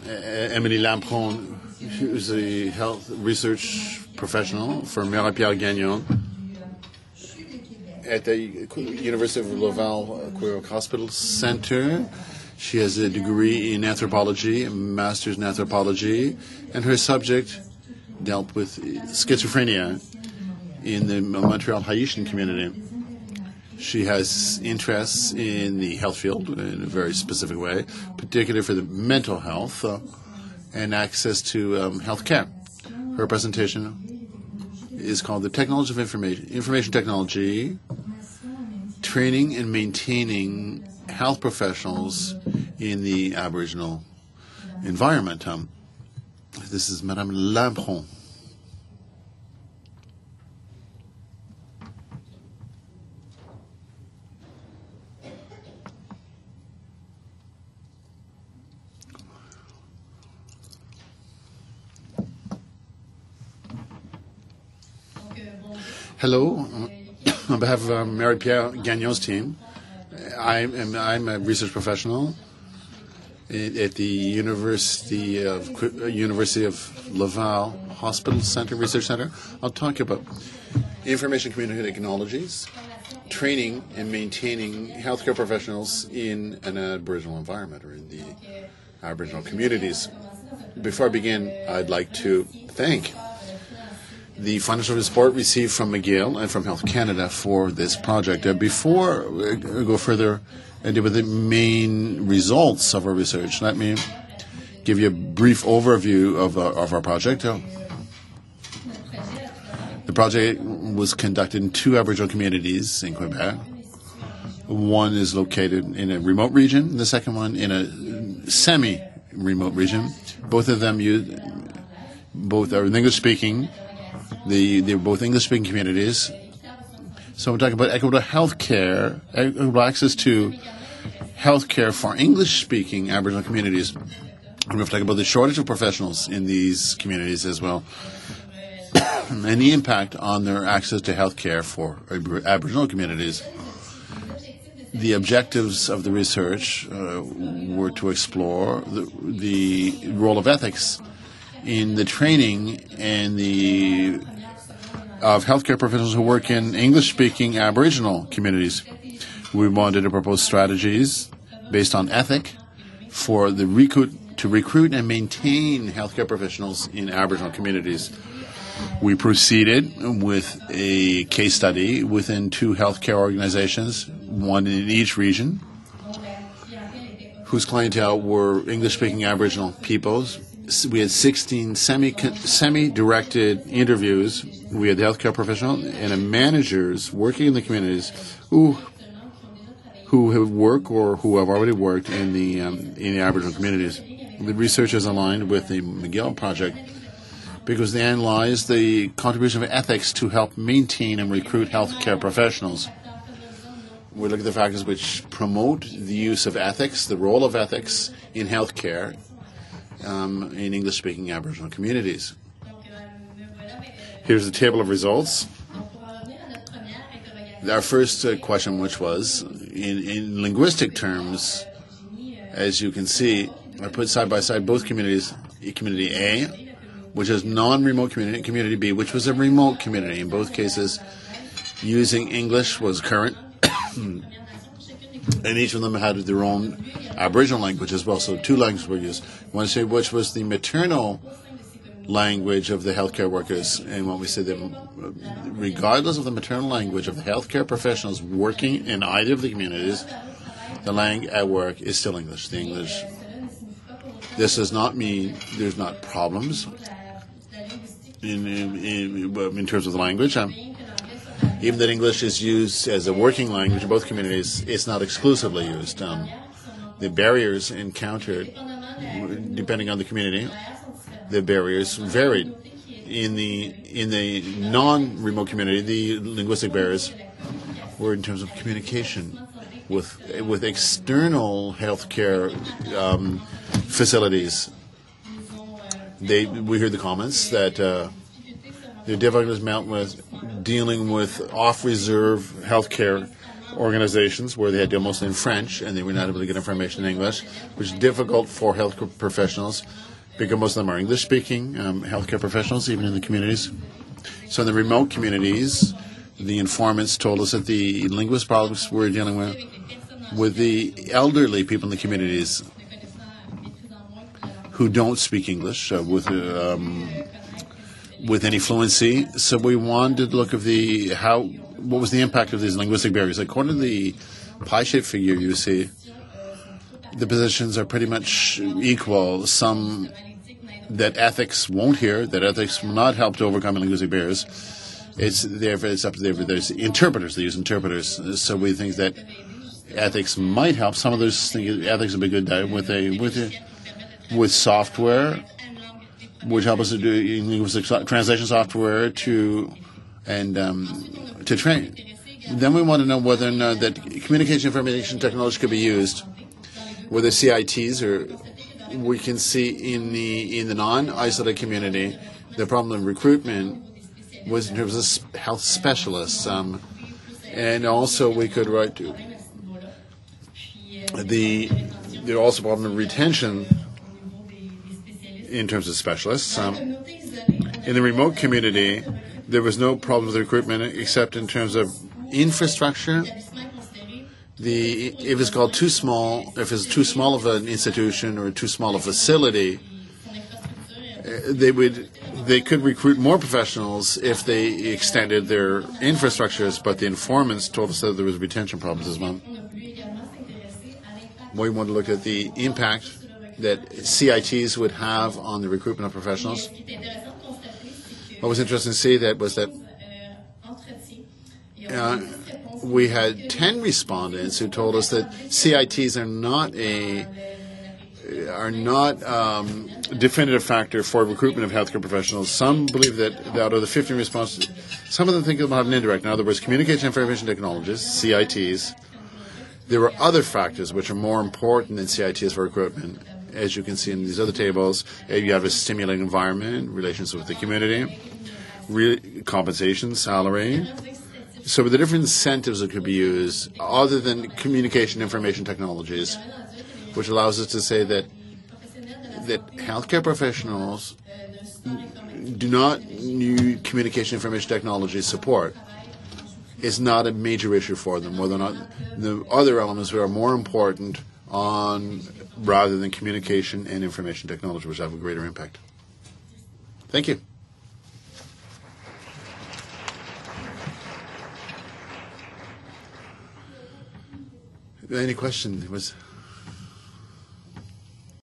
Emily Lampron, who's a health research professional for Marie-Pierre Gagnon at the University of Laval Quebec Hospital Center. She has a degree in anthropology, a master's in anthropology, and her subject dealt with schizophrenia in the Montreal Haitian community. She has interests in the health field in a very specific way, particularly for the mental health and access to health care. Her presentation is called The Technology of Information Technology, Training and Maintaining Health Professionals in the Aboriginal Environment. This is Madame Lampron. Hello, on behalf of Marie-Pierre Gagnon's team, I'm a research professional at the University of Laval Hospital Center, Research Center. I'll talk about information community technologies, training and maintaining healthcare professionals in an Aboriginal environment or in the Aboriginal communities. Before I begin, I'd like to thank the financial support received from McGill and from Health Canada for this project. Before we go further and deal with the main results of our research, let me give you a brief overview of our project. The project was conducted in 2 Aboriginal communities in Quebec. One is located in a remote region, and the second one in a semi-remote region. Both of them both are English-speaking. They're both English-speaking communities. So we're talking about equitable health care, equitable access to health care for English-speaking Aboriginal communities. And we're going to talk about the shortage of professionals in these communities as well, and the impact on their access to health care for Aboriginal communities. The objectives of the research were to explore the role of ethics in the training and of healthcare professionals who work in English-speaking Aboriginal communities. We wanted to propose strategies based on ethic for to recruit and maintain healthcare professionals in Aboriginal communities. We proceeded with a case study within 2 healthcare organizations, one in each region, whose clientele were English-speaking Aboriginal peoples. We had 16 semi-directed interviews. We had healthcare professionals and managers working in the communities who have worked or who have already worked in the Aboriginal communities. The research is aligned with the McGill project because they analyzed the contribution of ethics to help maintain and recruit healthcare professionals. We look at the factors which promote the use of ethics, the role of ethics in healthcare in English-speaking Aboriginal communities. Here's the table of results. Our first question, which was, in linguistic terms, as you can see, I put side by side both communities, Community A, which is non-remote community, Community B, which was a remote community. In both cases, using English was current, and each of them had their own Aboriginal language as well, so 2 languages were used. I want to say which was the maternal language of the healthcare workers, and when we said that regardless of the maternal language of the healthcare professionals working in either of the communities, the language at work is still English, the English. This does not mean there's not problems in terms of the language. Even that English is used as a working language in both communities, it's not exclusively used. The barriers encountered, depending on the community, the barriers varied. In the non-remote community, the linguistic barriers were in terms of communication with external healthcare facilities. We heard the comments that the difficulties met with dealing with off-reserve healthcare organizations where they had to deal mostly in French and they were not able to get information in English, which is difficult for healthcare professionals because most of them are English-speaking healthcare professionals, even in the communities. So in the remote communities, the informants told us that the linguist problems we're dealing with the elderly people in the communities who don't speak English with any fluency. So we wanted to look at what was the impact of these linguistic barriers. According to the pie-shaped figure you see, the positions are pretty much equal. Some that ethics won't hear, that ethics will not help to overcome linguistic barriers. It's up to there's interpreters. They use interpreters. So we think that ethics might help. Some of those think ethics would be good with software, which help us to do linguistic translation software to train. Then we want to know whether or not that communication information technology could be used, whether CITs or we can see in the non-isolated community, the problem of recruitment was in terms of health specialists, and also we could write to there are also problem of retention in terms of specialists. In the remote community, there was no problem with recruitment except in terms of infrastructure. If it's called too small, if it's too small of an institution or too small a facility, they could recruit more professionals if they extended their infrastructures, but the informants told us that there was retention problems as well. We want to look at the impact that CITs would have on the recruitment of professionals. What was interesting to see was that we had 10 respondents who told us that CITs are not a definitive factor for recruitment of healthcare professionals. Some believe that out of the 15 responses, some of them think about an indirect. In other words, communication information technologists, CITs. There were other factors which are more important than CITs for recruitment. As you can see in these other tables, you have a stimulating environment, relations with the community, compensation, salary. So the different incentives that could be used, other than communication information technologies, which allows us to say that healthcare professionals do not need communication information technology support. Is not a major issue for them, whether or not the other elements are more important rather than communication and information technology, which have a greater impact. Thank you. Any question?